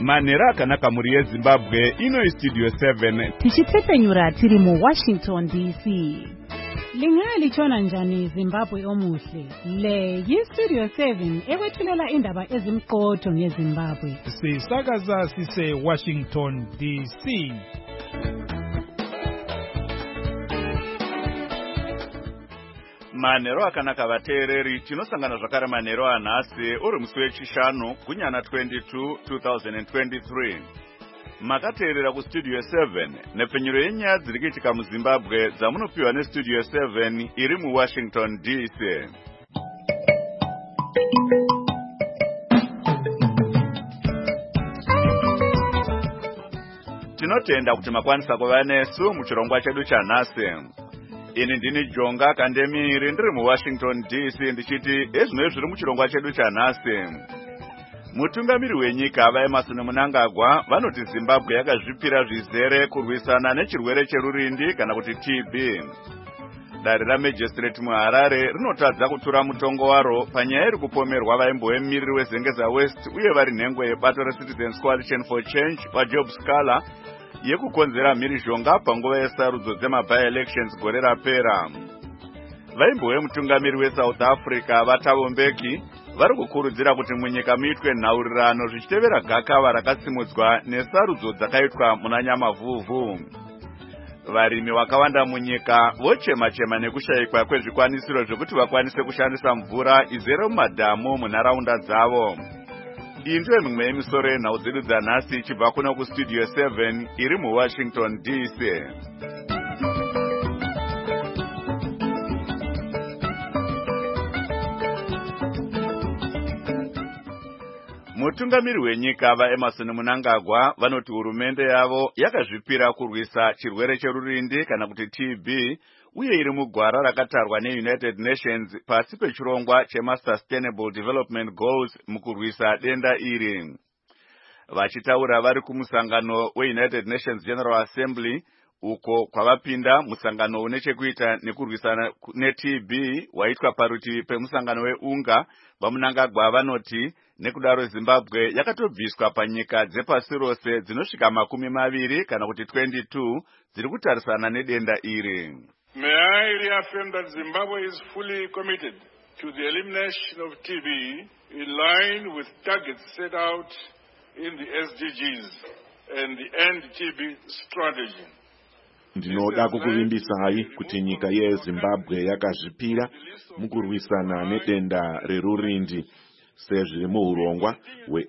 Manera akanaka muri yeZimbabwe ino Studio 7 tichitsepenyura tiri mu Washington DC. Lingalitshona njani Zimbabwe omuhle? Le yiStudio 7 ekwethulela indaba ezimqotho ngeZimbabwe. Sisakaza sise Washington DC. Manero akanaka vateereri tinosangana zvakare manero anhasi uri musi wechishanu gunyana 22 2023. Makateerera kuStudio 7 nepfenyuro yenyaya dziri kuitika muZimbabwe dzamunopiwa neStudio 7 iri muWashington DC. Tinotenda kuti makwanisa kuva nesu muchirongwa chedu chanhasi. Ini ndini Jonga Kandemiri ndiri muWashington DC ndichiti ezvino zviri muchirongwa chedu chanhasi. Mutungamiri wenyika vaEmmerson Mnangagwa vanoti Zimbabwe yakazvipira zvizere kurwisana nechirwere cherurindi kana kuti TB. Dare raMagistrate muHarare rinotadza kutura mutongo waro panyaya iri kupomerwa vaimbovemiriri weZengeza West uye vari nhengo yebato reCitizens Coalition for Change vaJob Scala yekukonzera mhirizhonga panguva yesarudzo dzema-by-elections gore rapera. Vaimbove mutungamiri weSouth Africa vaThabo Mbeki vari kukurudzira kuti munyika muitwe nhaurirano zvichitevera gakava rakasimudzwa nesarudzo dzakaitwa muna Nyamavhuvhu. Varimi vakawanda munyika vochema-chema nekushayikwa kwezvikwanisiro zvekuti vakwanise kushandisa mvura izere mumadhamu munharaunda dzavo. Iyi ndiyo mimwe yemisoro yenhau dzedu dzanhasi ichibva kuno kuStudio 7 iri muWashington DC. Mutungamiri wenyika vaEmmerson Mnangagwa vanoti hurumende yavo yakazvipira kurwisa chirwere cherurindi kana kuti TB uye iri mugwara rakatarwa neUnited Nations pasi pechirongwa chema-Sustainable Development Goals mukurwisa denda iri. Vachitaura vari kumusangano weUnited Nations General Assembly uko kwavapinda musangano une chekuita nekurwisana neTB waitwa parutivi pemusangano weUNGA, vaMnangagwa vanoti nekudaro Zimbabwe yakatobviswa panyika dzepasi rose dzinosvika 20 kana kuti 22 dziri kutarisana nedenda iri. May I reaffirm that Zimbabwe is fully committed to the elimination of TB in line with targets set out in the SDGs and the End TB strategy. Ndinoda kukuvimbisai kuti nyika yeZimbabwe yakazvipira mukurwisana nedenda rerurindi sezviri muurongwa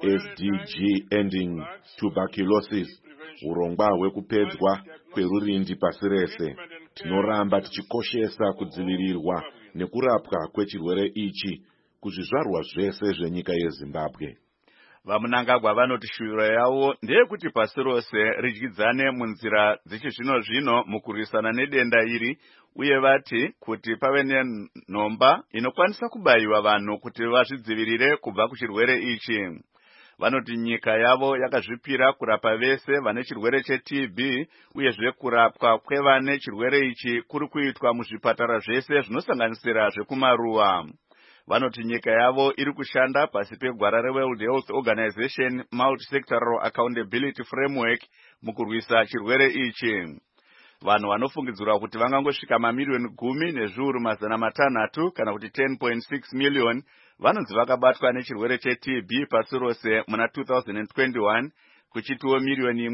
hweSDG Ending Tuberculosis, urongwa hwekupedzwa kwerurindi pasi rese. Tinoramba tichikoshesa kudzivirirwa nekurapwa kwechirwere ichi kuzvizvarwa zvese zvenyika yeZimbabwe. VaMnangagwa vanoti shuviro yavo ndeyekuti pasi rose ridyidzane munzira dzechizvino-zvino mukurwisana nedenda iri, uye vati kuti pave nenhomba inokwanisa kubayiwa vanhu kuti vazvidzivirire kubva kuchirwere ichi. Vanoti nyika yavo yakazvipira kurapa vese vane chirwere cheTB uyezve kurapwa kwevane chirwere ichi kuri kuitwa muzvipatara zvese zvinosanganisira zvekumaruwa. Vanoti nyika yavo iri kushanda pasi pegwara reWorld Health Organization Multi-Sectoral Accountability Framework mukurwisa chirwere ichi. Vanhu vanofungidzirwa kuti vangangosvika mamiliyoni 10,600 kana kuti 10.6 million vanonzi vakabatwa nechirwere cheTB pasi rose muna 2021, kuchitiwo miliyoni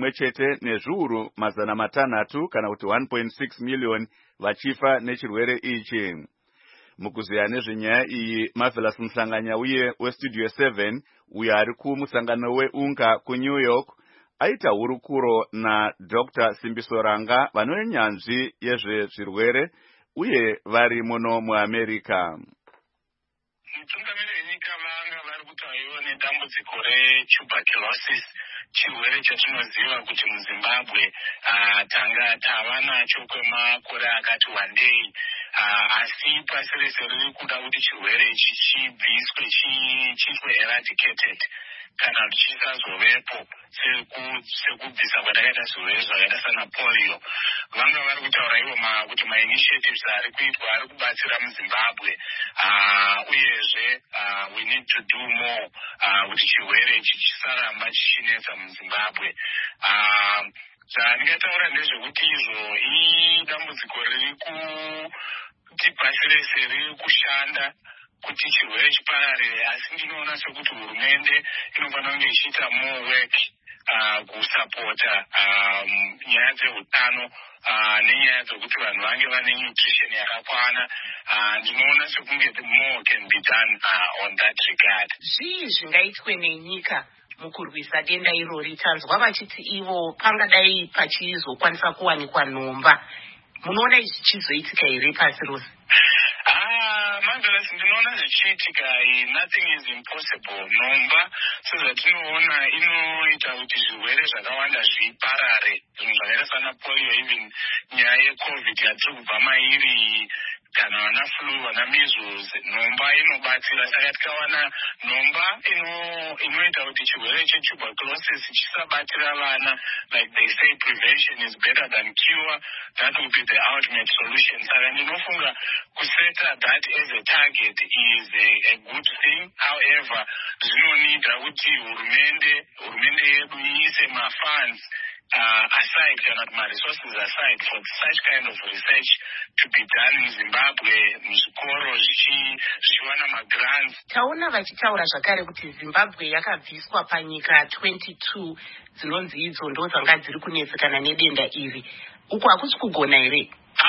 1,500,000 kana kuti 1.6 million vachifa nechirwere ichi. Mukuziya nezvenyaya iyi, Marvelous Mhlanganya uye weStudio 7 uyo ari kumusangano weUNGA kuNew York aita hurukuro naDr. Simbiso Ranga vanonyanzvi yezvezvirwere uye vari muno muAmerica. Mutungamiri wenyika vanga vari kutaurawo nedambudziko retuberculosis, chirwere chatinoziva kuti muZimbabwe tanga tava nacho kwemakore akati wandei, asi pasi rese riri kuda kuti chirwere ichi chibviswe chiitwe eradicated. kana chisazovepo sekubvisa kwatakaita zvirwere zvakaita sana polio. Vamwe vari kutaura ivo kuti ma-initiatives ari kuitwa ari kubatsira muZimbabwe, uyezve we need to do more kuti chirwere ichi chisaramba chichinetsa muZimbabwe. Zvandingataura ndezvekuti izvo idambudziko riri kuti pasi rese riri kushanda kuti chirwere chipararire, asi ndinoona sekuti hurumende inofanira kunge ichiita more work kusapota nyaya dzehutano nenyaya dzokuti vanhu vange vane nutrition yakakwana. Ndinoona sekunge more can be done on that regard. Zvii zvingaitwe nenyika mukurwisa denda irori? Tanzwa vachiti ivo pangadai pachizokwanisa kuwanikwa nhomba. Munoona izvi chizoitika here pasi rose? Marvelous, ndinoona zvichiitika. Nothing is impossible. Nhomba sezvatinoona inoita kuti zvirwere zvakawanda zviparare, zvinhu zvakaita sana polio, even nyaya yecovid yatiri kubva mairi, kana vana flu, vana measles. Nhomba inobatsira. Saka tikawana nhomba inoita kuti chirwere chetuberculosis chisabatira vana, like they say prevention is better than cure, that will be the ultimate solution. Saka ndinofunga kuseta that as a target is a good thing. However, zvinonida kuti hurumende yedu iise ma-funds aside, kana ma-resources aside for such kind of research to be done in Zimbabwe, muzvikoro zvichiwana ma-grants. Taona vachitaura zvakare kuti Zimbabwe yakabviswa panyika 22 dzinonzi idzo ndo dzanga dziri kunetsekana nedenda iri. Uku hakusi kugona here?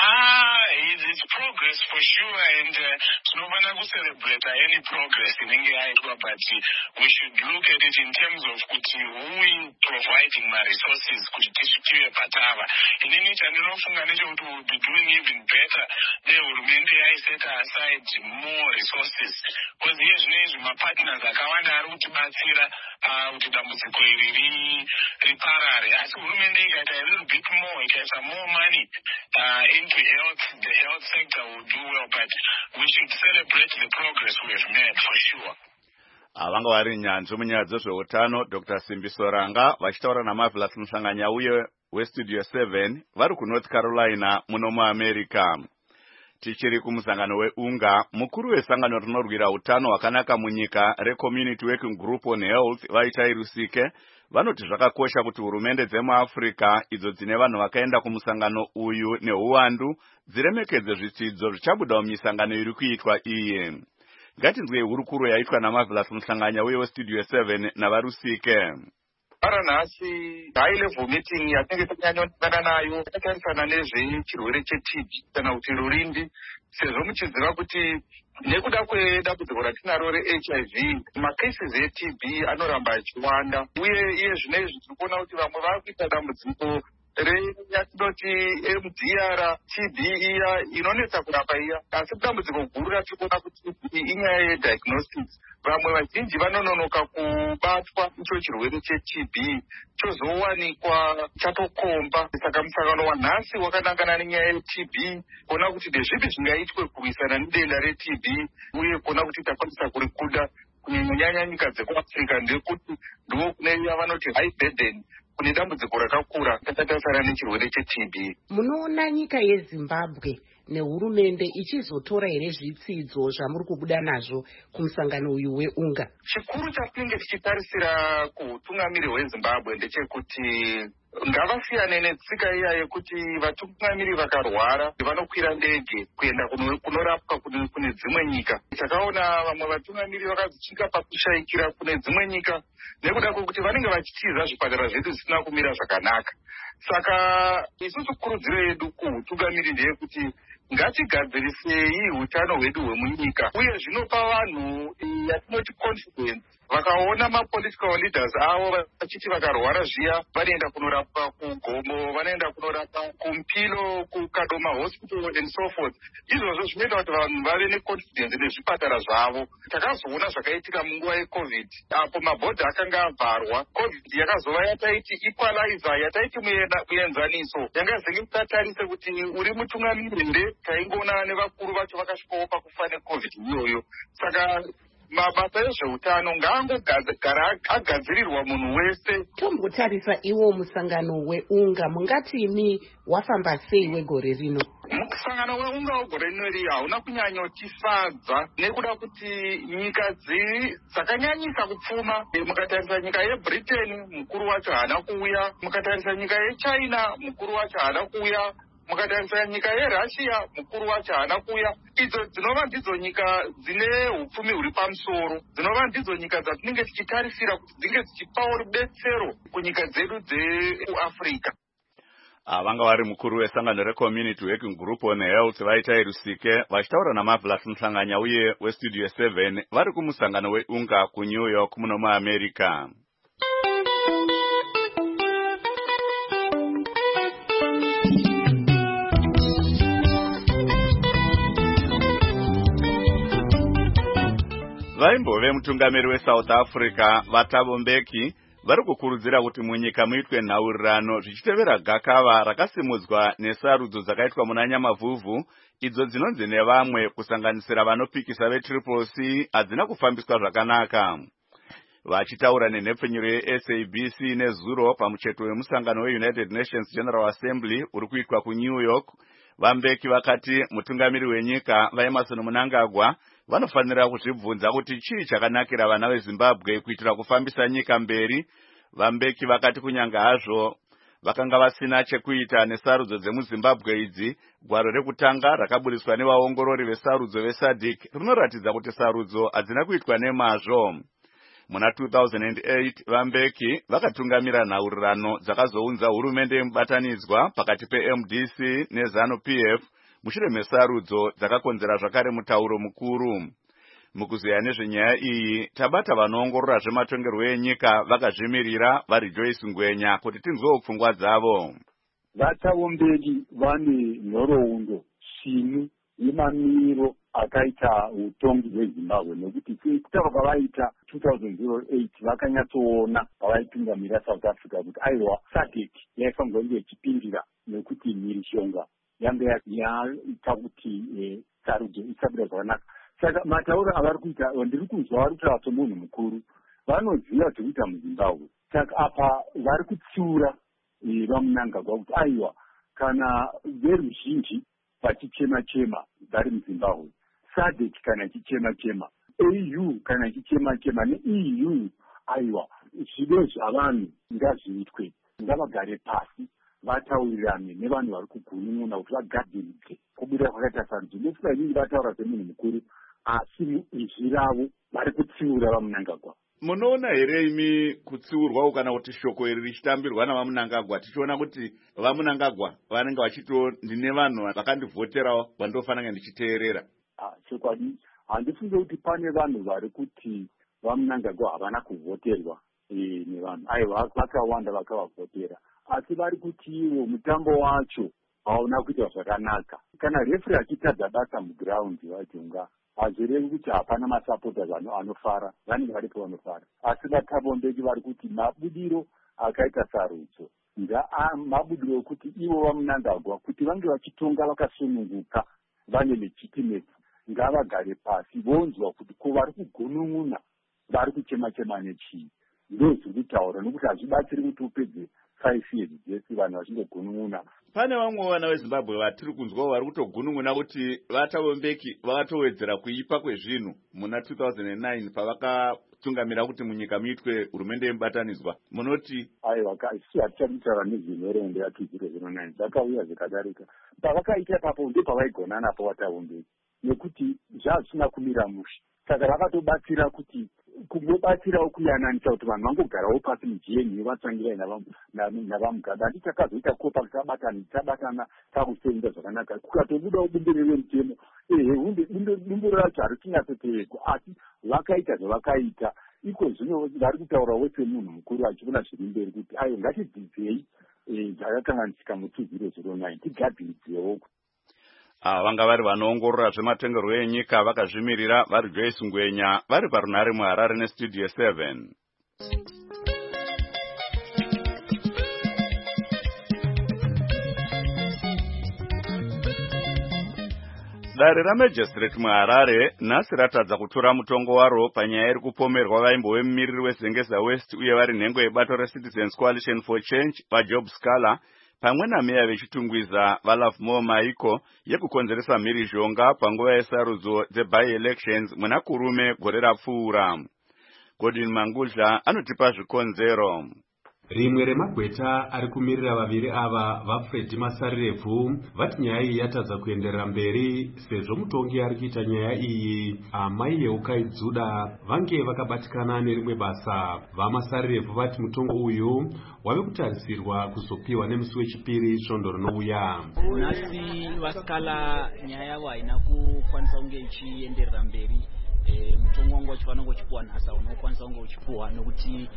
It's progress for sure, and tinofana kucelebrate any progress inenge yaitwa, but we should look at it in terms of kuti who is providing my resources kuti tisvike patava. Inini chandinofunga nechekuti we will be doing even better hurumende yaiseta aside more resources, because iye zvinezvi mapartners akawanda ari kutibatsira kuti dambudziko iri riparare, asi hurumende ikaita a little bit more, ikaisa more money into health, the health sector will do well, but we should celebrate the progress we have made for sure. Vanga vari nyanzvi munyaya dzezveutano Dr. Simbiso Ranga vachitaura naMarvelous Muhlanganya uye weStudio 7 vari kuNorth Carolina muno muAmerica. Tichiri kumusangano weUNGA, mukuru wesangano rinorwira utano hwakanaka munyika reCommunity Working Group on Health Vaitai Rusike vanoti zvakakosha kuti hurumende dzemuAfrica idzo dzine vanhu vakaenda kumusangano uyu neuwandu dziremekedze zvitsidzo zvichabuda mumisangano iri kuitwa iye. Ngatinzwe hurukuro yaitwa naMarvelous Muhlanganya uye weStudio 7 navarusike. Nhasi high level meeting yatinge tanyanyonana nayo takarisana nezvechirwere cheTB kana kuti rurindi, sezvo muchiziva kuti nekuda kwedambudziko ratinaro reHIV macases eTB anoramba achiwanda, uye iye zvinezvi tiri kuona kuti vamwe vari kuita dambudziko yatinoti MDR TB iya inonetsa kurapa iya, asi dambudziko guru ratiri kuona kuti inyaya yediagnostics. Vamwe vazhinji vanononoka kubatwa icho chirwere cheTB chozowanikwa chatokomba. Saka musangano wanhasi wakanangana nenyaya yeTB kuona kuti ndezvipi zvingaitwe kurwisana nedenda reTB, uye kuona kuti takwanisa kurikuda kunyanya nyika dzekuAfrica, ndekuti ndiko kune vanoti high burden, kune dambudziko rakakura takatarisana nechirwere cheTB. Munoona nyika yeZimbabwe nehurumende ichizotora here zvitsidzo zvamuri kubuda nazvo kumusangano uyu weUNGA? Chikuru chatinenge tichitarisira kuutungamiri hweZimbabwe ndechekuti ngavasiyane netsika iya yekuti vatungamiri vakarwara vanokwira ndege kuenda kunorapwa kune dzimwe nyika. Takaona vamwe vatungamiri vakazosvika pakushaikira kune dzimwe nyika nekuda kwekuti vanenge vachitiza zvipatara zvedu zvisina kumira zvakanaka. Saka isusu kurudziro yedu kuutungamiri ndeyekuti ngatigadzirisei hutano hwedu hwemunyika, uye zvinopa vanhu yatinoti confidence. Vakaona mapolitical leaders avo vachiti vakarwara zviya vanoenda kunorapwa kuGombo, vanoenda kunorapwa kuMpilo, kuKadoma Hospital and so forth. Izvozvo zvinoita kuti vanhu vave neconfidence nezvipatara zvavo. Takazoona zvakaitika munguva yeCovid, apo mabhodha akanga avharwa. Covid yakazova yataiti equalizer, yataiti muenzaniso, yangazenge tatarise kuti uri mutungamiri nde taingoona nevakuru vacho vakasvikawo pakufa neCovid iyoyo. Saka mabasa ezveutano ngaangogara agadzirirwa munhu wese. Tombotarisa iwo musangano weunga, mungatini wafamba sei wegore rino? Musangano weunga wegore rino iri hauna kunyanyotifadza nekuda kuti nyika dzakanyanyisa kupfuma. Mukatarisa nyika yeBritain mukuru wacho haana kuuya, mukatarisa nyika yeChina mukuru wacho haana kuuya, mukatarisa nyika yeRussia mukuru wacho haana kuuya. Idzo dzinova ndidzo nyika dzine upfumi huri pamusoro, dzinova ndidzo nyika dzatinenge tichitarisira kuti dzinge dzichipawo rubetsero kunyika dzedu dzekuAfrica. Vanga vari mukuru wesangano reCommunity Working Group on Health vaita Rusike vachitaura naMarvelous Mhlanganya uye weStudio 7 vari kumusangano weunga kuNew York muno muAmerica. Vaimbove mutungamiri weSouth Africa Vatabo Mbeki vari kukurudzira kuti munyika muitwe nhaurirano zvichitevera gakava rakasimudzwa nesarudzo dzakaitwa muna Nyamavhuvhu idzo dzinonzi nevamwe kusanganisira vanopikisa veTriple C hadzina kufambiswa zvakanaka. Vachitaura nenhepfenyuro yeSABC nezuro pamucheto wemusangano weUnited Nations General Assembly uri kuitwa kuNew York, Vambeki vakati mutungamiri wenyika vaEmmerson Mnangagwa vanofanira kuzvibvunza kuti chii chakanakira vana veZimbabwe kuitira kufambisa nyika mberi. Vambeki vakati kunyanga hazvo vakanga vasina chekuita nesarudzo dzemuZimbabwe idzi, gwaro rekutanga rakaburiswa nevaongorori vesarudzo veSADC rinoratidza kuti sarudzo hadzina kuitwa nemazvo. Muna 2008 Vambeki vakatungamira nhaurirano dzakazounza hurumende yemubatanidzwa pakati peMDC neZANU-PF mushure mesarudzo dzakakonzera zvakare mutauro mukuru. Mukuzeya nezvenyaya iyi tabata vanoongorora zvematongerwo enyika vakazvimirira vari Joyce Ngwenya kuti tinzwewo pfungwa dzavo. Vatabo Mbeki vane nhoroondo shinu yemaniro akaita utongi hweZimbabwe nekuti kutaura kwavaita 2008 vakanyatsoona pavaitungamira South Africa kuti aiwa SADC yaifanirwa kunge ichipindira nekuti mhirishonga yanga yaita kuti sarudzo isabuda zvakanaka. Saka matauro avari kuita ndiri kunzwa vari kutaura somunhu mukuru, vanoziva zvekuita muZimbabwe. Saka apa vari kutsiura vaMnangagwa kuti aiwa kana veruzhinji vachichema-chema vari muZimbabwe, SADC kana ichichema-chema, AU kana ichichema-chema neEU, aiwa zvido zvavanhu ngazviitwe, ngavagare pasi vataurirane nevanhu vari kugunun'una kuti vagadziridze kubuda kwakaita sarudzo. Nekuti nyingi vataura semunhu mukuru asi izvi ravo vari kutsiura vaMnangagwa. Munoona here imi kutsiurwa kana kuti shoko iri richitambirwa navaMnangagwa tichiona kuti vaMnangagwa vanenge vachito ndine vanhu vakandivhoterawo vandofanira ndichiteerera? Chokwadi handifunge kuti pane vanhu vari kuti vaMnangagwa havana kuvhoterwa nevanhu, aiwa vakawanda vakavavhotera, asi vari kuti ivo mutambo wacho hauna kuita zvakanaka. Kana refri achitadza basa mugiraundi vajonga hazvirevi kuti hapana masapotas anofara, vanenge varipo vanofara, asi Vatabo Mbeki vari kuti mabudiro akaita sarudzo mabudiro okuti ivo vaMnangagwa kuti vange vachitonga vakasununguka vane legitimacy ngavagare pasi vonzwa kuti ko vari kugunun'una vari kuchema-chema nechii. Ndozviri kutaura nokuti hazvibatsiri kuti upedze 5 years dzese vanhu vachingogunun'una. Pane vamwe vana veZimbabwe vatiri kunzwawo vari kutogunun'una kuti Vatabo Mbeki vakatowedzera kuipa kwezvinhu muna 2009 pavakatungamira kuti munyika muitwe hurumende yemubatanidzwa. Munoti aiwa isi hatichakutaura nezvenhoroondo ya2009 dzakauya zvikadarika. Pavakaita papo ndopavaigona napo Vatabo Mbeki nekuti zvazvisina kumira mushe. Saka vakatobatsira kuti kungobatsirawo kuyananisa kuti vanhu vangogarawo pasi muGNU vatsangirai navaMugabe. Handitakazoita kopa kuti tabatana takusenza zvakanaka kukatobudawo bumbiro remutemo bumbiro racho harichinyatsotevekwa, asi vakaita zvavakaita. Iko zvino vari kutaurawo semunhu mukuru achiona zviri mberi kuti ayo ngatidzidzei zvakakanganisika mu2009 tigadziridzewo. Vanga vari vanoongorora zvematongerwo enyika vakazvimirira vari Joyce Ngwenya vari parunhare muHarare neStudio 7. Dare ramajistireti muHarare nhasi ratadza kutura mutongo waro panyaya iri kupomerwa vaimbo vemumiriri weZengeza West uye vari nhengo yebato reCitizens Coalition for Change vaJob Scala pamwe nameya vechitungwiza vaLovemore Maiko yekukonzeresa mhirizhonga panguva yesarudzo dzeby-elections muna Kurume gore rapfuura. Godwin Mangudla anotipa zvikonzero. Rimwe remagweta ari kumirira vaviri ava vaFred Masarefu vati nyaya iyi yatadza kuenderera mberi sezvo mutongi ari kuita nyaya iyi amai yeUkaidzuda vange vakabatikana nerimwe basa. VaMasarefu vati mutongo uyu wave kutarisirwa kuzopiwa nemusi wechipiri svondo rinouya. Nhasi vaScala nyaya yavo haina kukwanisa kunge ichienderera mberi. Mutongo wangu wachifanira kuchipuwa nhasi unokwanisa kunge uchipuwa nokuti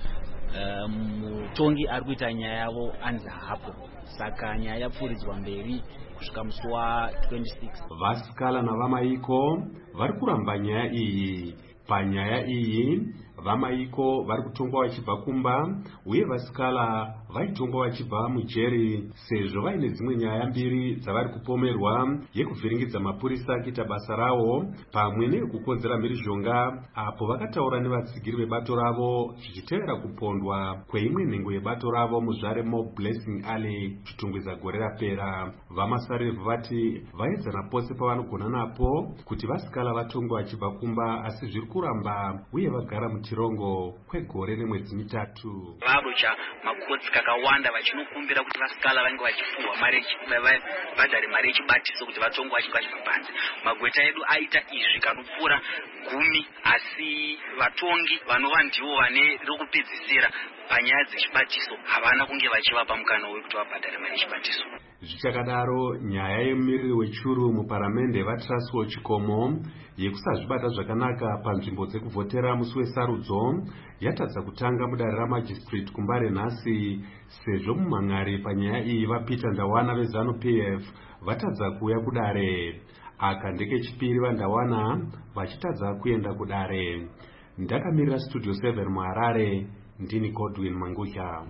mutongi ari kuita nyaya yavo anzi hapo, saka nyaya yapfuuridzwa mberi kusvika musi wa26. VaScala navaMaiko vari kuramba nyaya iyi. Panyaya iyi vaMaiko vari kutongwa vachibva kumba uye vaScala vaitongwa vachibva mujeri sezvo vaine dzimwe nyaya mbiri dzavari kupomerwa yekuvhiringidza mapurisa akiita basa ravo pamwe neyekukonzera mhirizhonga apo vakataura nevatsigiri vebato ravo zvichitevera kupondwa kweimwe nhengo yebato ravo muzvare Mob Blessing Alley zvitungwiza gore rapera. VaMasarefu vati vaedzana pose pavanogona napo kuti vaScala vatongwa vachibva kumba asi zviri kuramba uye vagara mutirongo kwegore nemwedzi mitatu. Varucha makotsi kakawanda vachinokumbira kuti vaScala vange vachifuwa vabhadhare mari yechibatiso kuti vatongwe vachibva panze. Magweta edu aita izvi kanopfuura 10 asi vatongi vanova ndivo vane rokupedzisira panyaya dzechibatiso havana kunge vachivapa mukana wekuti vabhadhare mari yechibatiso. Zvichakadaro nyaya yemumiriri wechuru muparamende vaTrustwell Chikomo yekusazvibata zvakanaka panzvimbo dzekuvhotera musi wesarudzo yatadza kutanga mudare ramajistireti kumbare nhasi sezvo mumhan'ari panyaya iyi vaPeter Ndawana veZANU-PF vatadza kuuya kudare. Aka ndekechipiri vaNdawana vachitadza kuenda kudare. Ndakamirira Studio 7 muHarare, ndini Godwin Mangudla.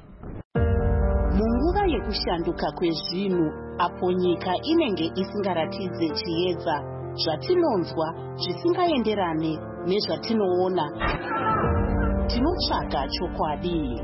Munguva yekushanduka kwezvinhu apo nyika inenge isingaratidze chiedza, zvatinonzwa zvisingaenderane nezvatinoona, tinotsvaga chokwadi.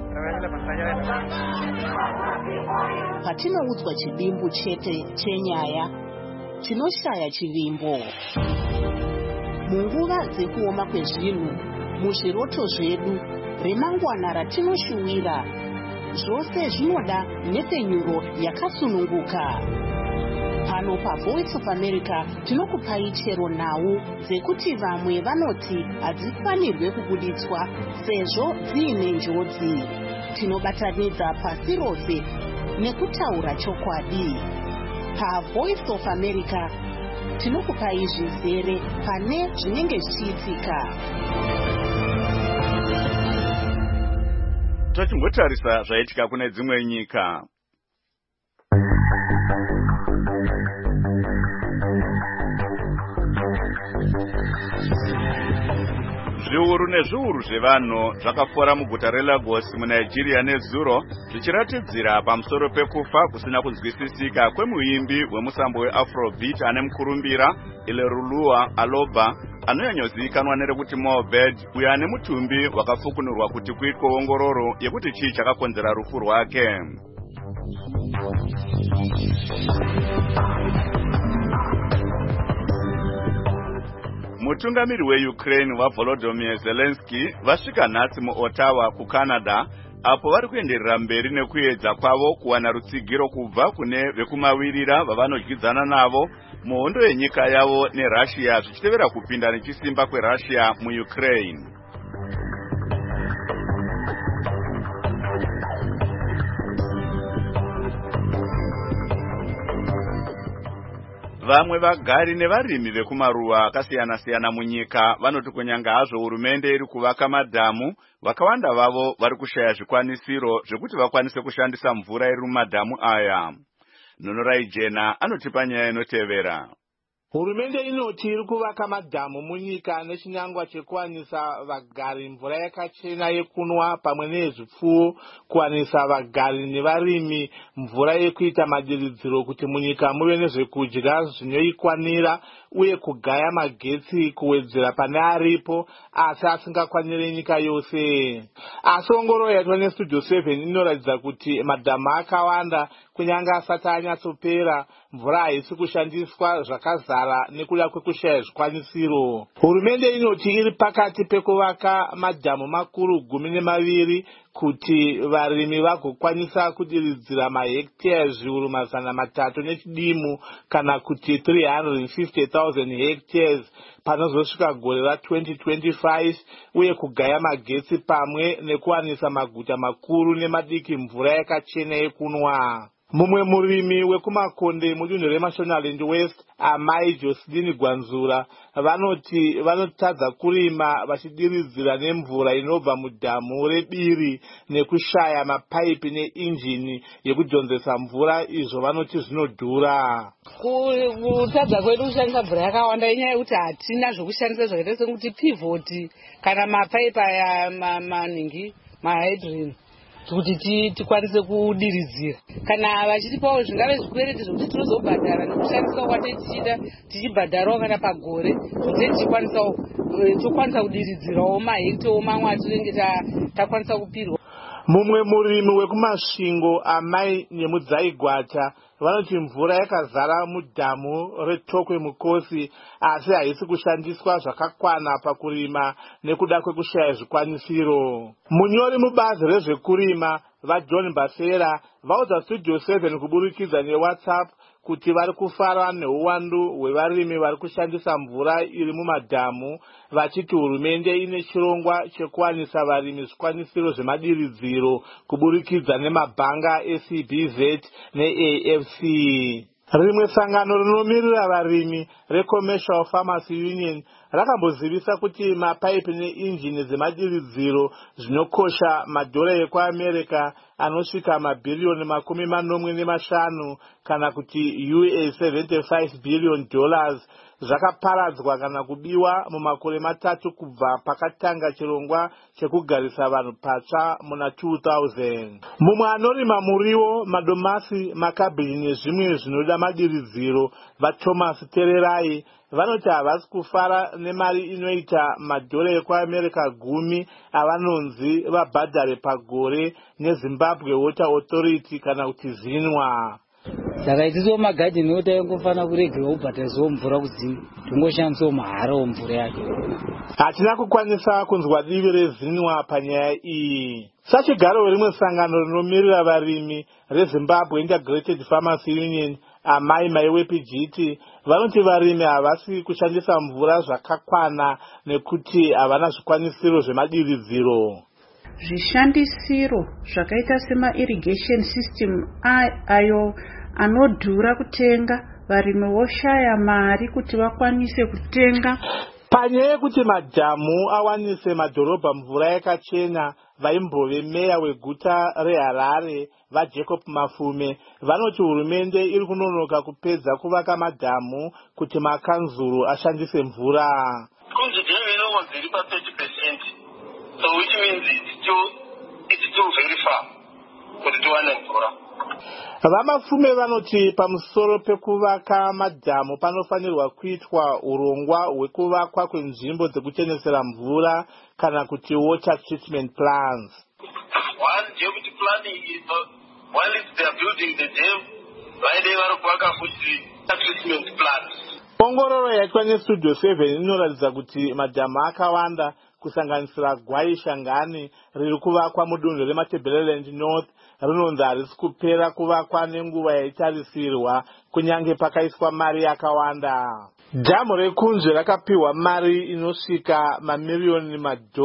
Patinoudzwa chivimbo chete chenyaya, tinoshaya chivimbo. Munguva dzekuoma kwezvinhu, muzviroto zvedu, remangwana ratinoshuwira, zvose zvinoda nhepfenyuro yakasununguka. Pano paVoice of America tinokupai chero nhau dzekuti vamwe vanoti hadzifanirwe kubuditswa sezvo dziine njodzi. Tinobatanidza pasi rose nekutaura chokwadi. PaVoice of America tinokupai zvizere pane zvinenge zvichiitika. Tachimbotarisa zvaitika kune dzimwe nyika. Zviuru nezviuru zvevanhu zvakafora muguta reLagos muNigeria nezuro zvichiratidzira pamusoro pekufa kusina kunzwisisika kwemuimbi wemusambo weAfrobeat ane mukurumbira Ilerulua Aloba anoyanyozivikanwa nerekuti Mohbad, uyo ane mutumbi wakafukunurwa kuti kuitwe ongororo yekuti chii chakakonzera rufu rwake. Mutungamiri weUkraine waVolodymyr Zelensky vasvika nhasi muOttawa kuCanada apo vari kuenderera mberi nekuedza kwavo kuwana rutsigiro kubva kune vekumavirira vavanodyidzana navo muhondo yenyika yavo neRussia zvichitevera kupinda nechisimba kweRussia muUkraine. Vamwe vagari nevarimi vekumaruwa akasiyana-siyana munyika vanoti kunyanga hazvo hurumende iri kuvaka madhamu, vakawanda vavo vari kushaya zvikwanisiro zvekuti vakwanise kushandisa mvura iri mumadhamu aya. Nonorai Jena anotipa nyaya inotevera. Hurumende inoti iri kuvaka madhamu munyika nechinangwa chekuwanisa vagari mvura yakachena yekunwa pamwe nezvipfuwo, kuwanisa vagari nevarimi mvura yekuita madiridziro kuti munyika muve nezvekudya zvinoikwanira uye kugaya magetsi kuwedzera pane aripo asi asingakwanire nyika yose. Asi ongororo yaitwa neStudio 7 inoratidza kuti madhamu akawanda kunyange asati anyatsopera mvura haisi kushandiswa zvakazara nekuda kwekushaya zvikwanisiro. Hurumende inoti iri pakati pekuvaka madhamu makuru 12 kuti varimi vagokwanisa kudiridzira mahekteya zviuru 300 nechidimu kana kuti 350,000 hectares panozosvika gore ra2025 uye kugaya magetsi pamwe nekuwanisa maguta makuru nemadiki mvura yakachena yekunwa. Mumwe murimi wekumakonde mudunhu reMashonaland West, amai Jocelyn Gwanzura, vanoti vanotadza kurima vachidiridzira nemvura inobva mudhamu reBiri nekushaya mapaipi neinjini yekudhonzesa mvura, izvo vanoti zvinodhura. Kutadza kwedu kushandisa mvura yakawanda inyaya yekuti hatina zvokushandisa zvakaita sekuti pivoti kana mapaipi aya mahydrin kuti tikwanise kudiridzira. Kana vachitipawo zvingave zvikwereti zvokuti tinozobhadhara nekushandisa kwatetichida tichibhadharawo kana pagore kuti tikwanisa kudiridzirawo mahektewo mamwe atinenge takwanisa kupirwa. Mumwe murimi wekumasvingo, amai Nyemudzaigwata, vanoti mvura yakazara mudhamu reTokwe Mukosi asi haisi kushandiswa zvakakwana pakurima nekuda kwekushaya zvikwanisiro. Munyori mubazi rezvekurima vaJohn Basera vaudza Studio 7 kuburikidza neWhatsApp kuti vari kufara neuwandu hwevarimi vari kushandisa mvura iri mumadhamu, vachiti hurumende ine chirongwa chekuwanisa varimi zvikwanisiro zvemadiridziro kuburikidza nemabhanga eCBZ neAFC. Rimwe sangano rinomirira varimi reCommercial Farmers Union rakambozivisa kuti mapaipi neinjini dzemadiridziro zvinokosha madhora ekuAmerica anosvika mabhiriyoni 45 kana kuti $75 billion zvakaparadzwa kana kubiwa mumakore 3 kubva pakatanga chirongwa chekugarisa vanhu patsva muna 2000. Mumwe anorima muriwo, madomasi, makabhiji nezvimwe zvinoda madiridziro vaThomas Tererai vanoti havasi kufara nemari inoita madhora ekuAmerica 10 avanonzi vabhadhare pagore neZimbabwe Water Authority kana kuti ZINWA. Saka itiso magadheni ota yangofanira kuregerwa kubhadharisawo mvura kudzini, tongoshandisawo mahara omvura yacho. Hatina kukwanisa kunzwa divi reZINWA panyaya iyi. Sachigaro rimwe sangano rinomirira varimi reZimbabwe Integrated Farmers Union, amai Maiwepijiti, vanoti varimi havasi kushandisa mvura zvakakwana nekuti havana zvikwanisiro zvemadiridziro. Zvishandisiro zvakaita sema-irrigation system ayo anodhura kutenga, varimi voshaya mari kuti vakwanise kutenga. Panyaya yekuti madhamu awanise madhorobha mvura yakachena, vaimbove meya weguta reHarare vaJacob Mafume vanoti hurumende iri kunonoka kupedza kuvaka madhamu kuti makanzuru ashandise mvura. Kunzi dhewe almost ziri pa 30%, so which means it's still very far kuti tiwane mvura. Vamafume vanoti pamusoro pekuvaka madhamu panofanirwa kuitwa urongwa hwekuvakwa kwenzvimbo dzekuchenesera mvura kana kuti water treatment plans. One dam planning is while they are building the dam, why they are kuvaka futi treatment plants. Ongororo yaitwa neStudio 7 inoratidza kuti madhamu akawanda kusanganisira Gwai Shangani riri kuvakwa mudunhu reMatabeleland North rinonzi harisi kupera kuvakwa nenguva yaitarisirwa kunyange pakaiswa mari yakawanda. Dhamu rekunzve rakapiwa mari inosvika mamiliyoni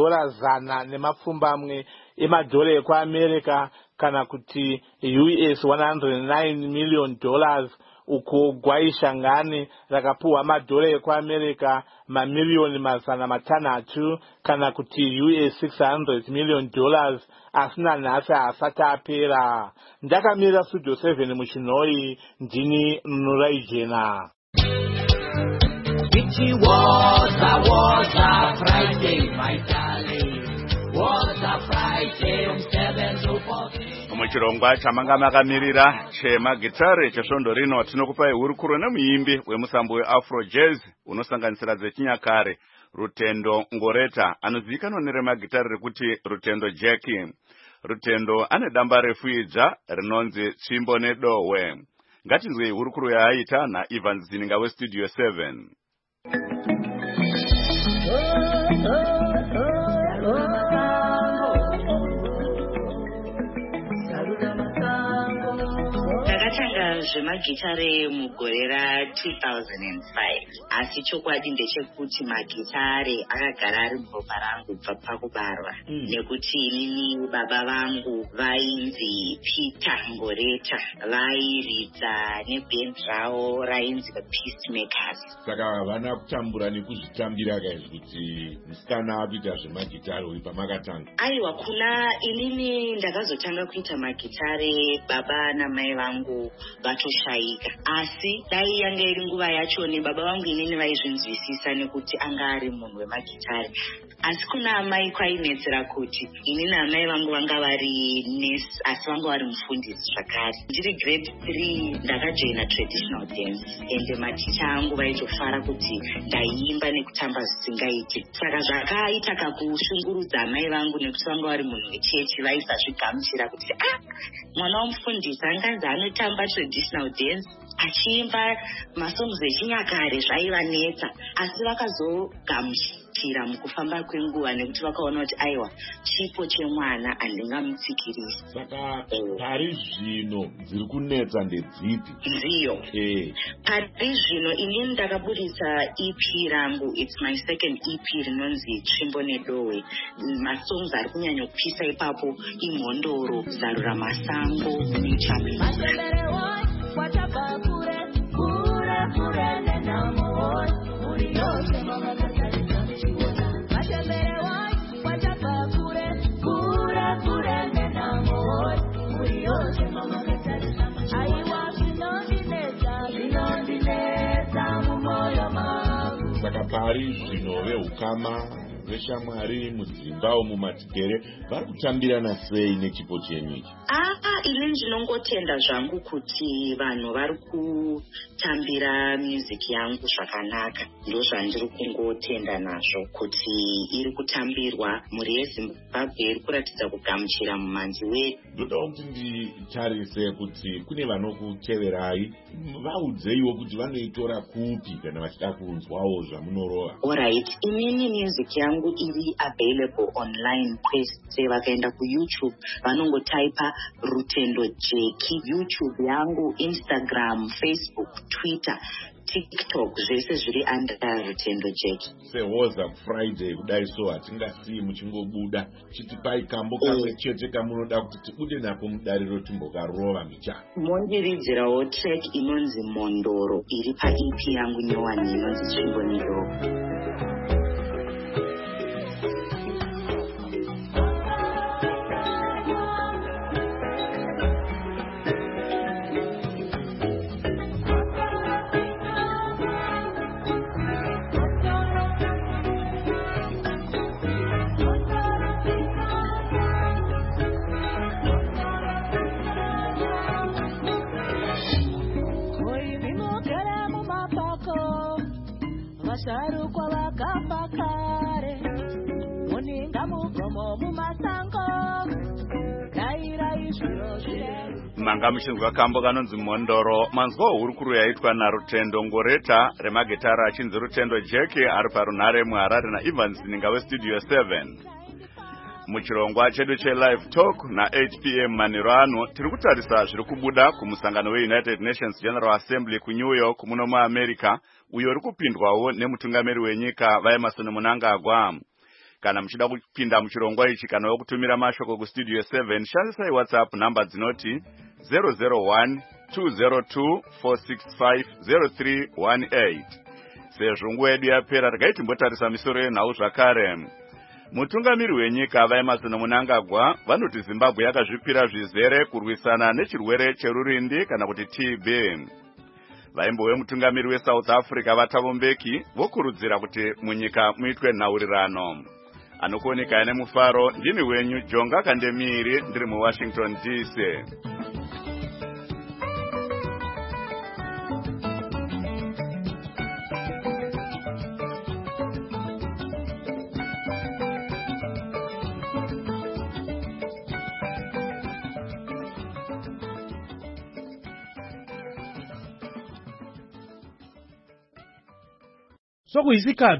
$100 emadhora ekuAmerica kana kuti US $109 million, uko Gwai Shangani rakapiwa madhora ekuAmerica mamiliyoni 600 kana kuti US $600 million, asina nhasi haasati apera. Ndakamirira Studio 7 muchinhoi, ndini Nuraijena. She was a Friday, my darling. Was a Friday, 7 to 14. Muchirongwa chamanga makamirira chemagitare chesvondo rino tinokupai hurukuro nemuimbi wemusambo weafro jazz unosanganisira dzechinyakare Rutendo Ngoreta anozivikanwa neremagitare rekuti Rutendo Jackie. Rutendo ane damba refu idzva rinonzi Tsvimbo neDohwe. Ngatinzwei hurukuro yaaita naIvan Zininga weStudio 7. Takatanga zvemagitare mugore ra2005 asi chokwadi ndechekuti magitare akagara ari muropa rangu kubva pakubarwa nekuti inini baba vangu vainzi Peter Ngoreta vairidza neband ravo rainzi the Peacemakers. Saka havana kutambura nekuzvitambira kaizvi kuti musikana akuita zvemagitare uri pamakatanga? Aiwa, kuna inini ndakazotanga kuita magitare baba namai vangu vatoshaika, asi dai yanga iri nguva yacho baba vangu inini vaizvinzwisisa nekuti anga ari munhu wemagitare. Asi kuna amai kwainetsera kuti inini amai vangu vanga vari nurse asi vanga vari mufundisi zvakare. Ndiri grade 3 ndakajoina traditional dance ende maticha angu vaitofara kuti ndaimba nekutamba zvisingaiti. Saka zvakaita kakushungurudza amai vangu nekuti vanga vari munhu wechechi vaisazvigamuchira kuti mwana womufundisi anganzi anotamba traditional dance achiimba masongs echinyakare zvaivanetsa, asi vakazogamuchira mukufamba kwenguva nekuti vakaona kuti aiwa chipo chemwana handingamutsikirisi. Saka pari zvino dziri kunetsa ndedzipi? Ndiyo. Pari zvino inini ndakaburitsa EP rangu, it's my second EP rinonzi Tsvimbo neDohwe. Masongs ari kunyanya kupisa ipapo imhondoro, Zarura Masango neChamisa. Saka pari zvino vehukama veshamwari mudzimba mumatigere vari kutambirana sei nechipo chenyu ichi? Ini ndinongotenda zvangu kuti vanhu vari kutambira music yangu zvakanaka. Ndo zvandiri kungotenda nazvo kuti iri kutambirwa, mhuri yeZimbabwe iri kuratidza kugamuchira mumanzi wedu. Ndoda kuti nditarise kuti kune vanokuteverai, vaudzeiwo kuti vanoitora kupi kana vachida kunzwawo zvamunorova. Alright, inini music yangu iri available online kwese. Vakaenda kuYouTube vanongotaipa Rutendo Jackie. YouTube yangu, Instagram, Facebook, Twitter, TikTok zvese zviri under Rutendo Jackie. Sewoza Friday kudai so hatingasiyi muchingobuda chitipai kambo kamwe chete kamunoda kuti tibude napo mudariro timbokarova michana. Mondiridzirawo track inonzi Mondoro iri paEP yangu nyowani inonzi Tsvimbo neDohwe. Manga mushinzwa kambo kanonzi Mondoro. Manzwa hurukuro yaitwa naRutendo Ngoreta remagitara achinzi Rutendo Jackie ari parunhare muHarare naIvan Zininga weStudio 7. Muchirongwa chedu cheLive Talk na8 p.m. manheru ano tiri kutarisa zviri kubuda kumusangano weUnited Nations General Assembly kuNew York muno muAmerica, uyo uri kupindwawo nemutungamiri wenyika vaEmerson Mnangagwa. Kana muchida kupinda muchirongwa ichi kana kutumira mashoko kuStudio 7, shandisai WhatsApp namba dzinoti 001-202-465-0318. Sezvo nguva yedu yapera, takaitimbotarisa misoro yenhau zvakare. Mutungamiri wenyika vaEmerson Mnangagwa vanoti Zimbabwe yakazvipira zvizere kurwisana nechirwere cherurindi kana kuti TB. vaimbo vemutungamiri weSouth Africa Vatabo Mbeki vokurudzira kuti munyika muitwe nhaurirano. Anokuoneka nemufaro ndini wenyu Jonga Kandemiri ndiri muWashington DC. Sokuyisikhathi